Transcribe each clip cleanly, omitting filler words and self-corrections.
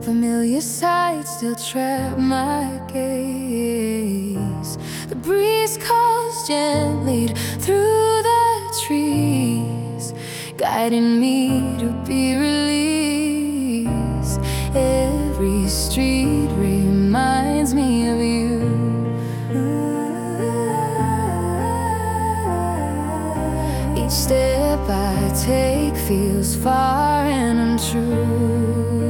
Familiar sights still trap my gaze. The breeze calls gently through the trees, guiding me to be released. Every street reminds me of you. Each step I take feels far and untrue.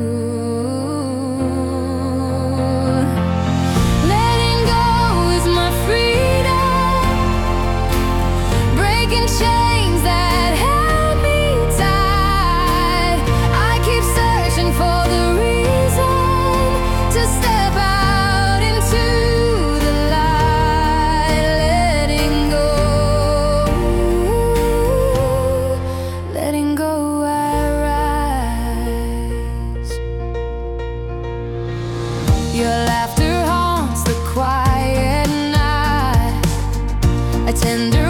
Your laughter haunts the quiet night, a tender